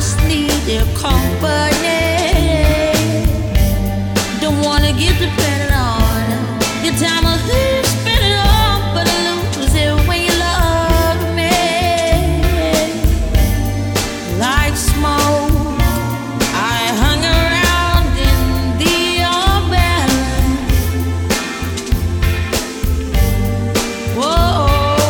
just need your company. Don't wanna get dependent on your time or who you spend it on, but I lose it when you love me. Like smoke, I hung around in the umbrella. Whoa.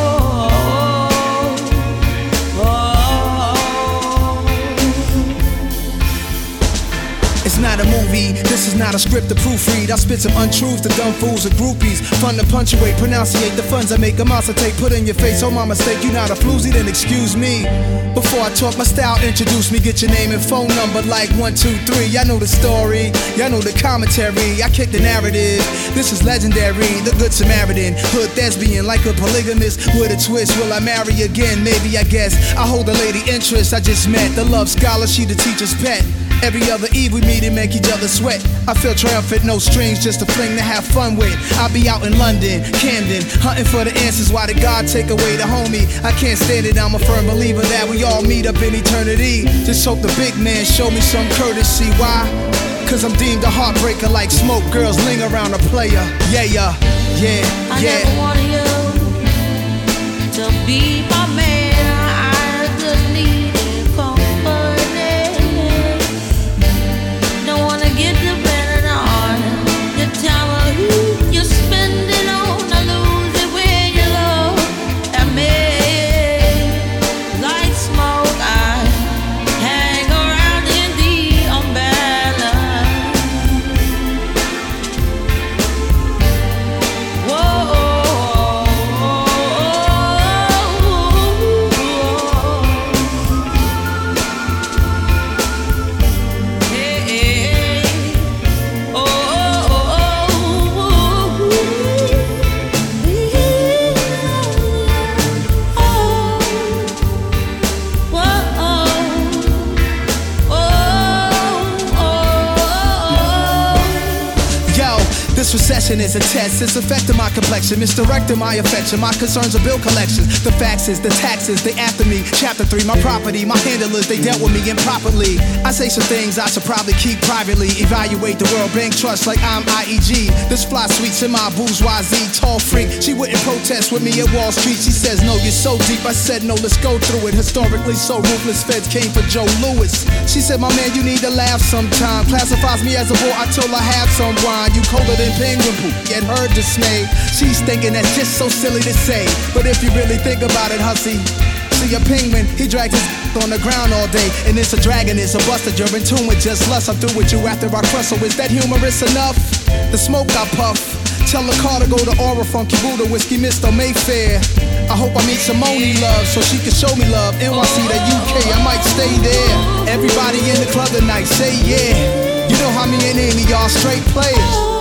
It's not a movie, this is not a script to proofread. I spit some untruths to dumb fools and groupies. Fun to punctuate, pronunciate the funds I make a monster take. Put in your face, oh my mistake, you not a floozy, then excuse me. Before I talk my style, introduce me, get your name and phone number like 1, 2, 3. Y'all know the story, y'all know the commentary. I kick the narrative, this is legendary. The good Samaritan, hood thespian, like a polygamist with a twist. Will I marry again? Maybe, I guess. I hold a lady interest I just met. The love scholar, she the teacher's pet. Every other eve we meet and make each other sweat. I feel triumphant, no strings, just a fling to have fun with. I'll be out in London, Camden, hunting for the answers. Why did God take away the homie? I can't stand it, I'm a firm believer that we all meet up in eternity. Just hope the big man show me some courtesy. Why? Cause I'm deemed a heartbreaker like smoke. Girls linger around a player. Yeah. I never wanted you to be my man. I just needed company. Don't wanna get dependent on your time or who you spend it on. I lose it when you look at me. Like smoke, I hang around in the umbrella. This recession is a test, it's affecting my complexion, misdirecting my affection. My concerns are bill collections. The faxes, the taxes, they after me. Chapter 3, my property, my handlers, they dealt with me improperly. I say some things I should probably keep privately. Evaluate the World Bank Trust like I'm IEG. This fly sweets in my bourgeoisie, tall freak. She wouldn't protest with me at Wall Street. She says, no, you're so deep. I said, no, let's go through it. Historically so ruthless, feds came for Joe Louis. She said, my man, you need to laugh sometime. Classifies me as a bore until I have some wine. You colder than penguin poop, yet her dismay. She's thinking that's just so silly to say, but if you really think about it, hussy, see a penguin, he drags his on the ground all day, and it's a dragon, it's a buster. You're in tune with just lust. I'm through with you after I crush. So is that humorous enough? The smoke I puff. Tell the car to go to Aura, Funky Buddha, Whiskey Mr. Mayfair. I hope I meet Simone love, so she can show me love. NYC to UK, I might stay there. Everybody in the club tonight, say yeah. You know how me and Amy are straight players.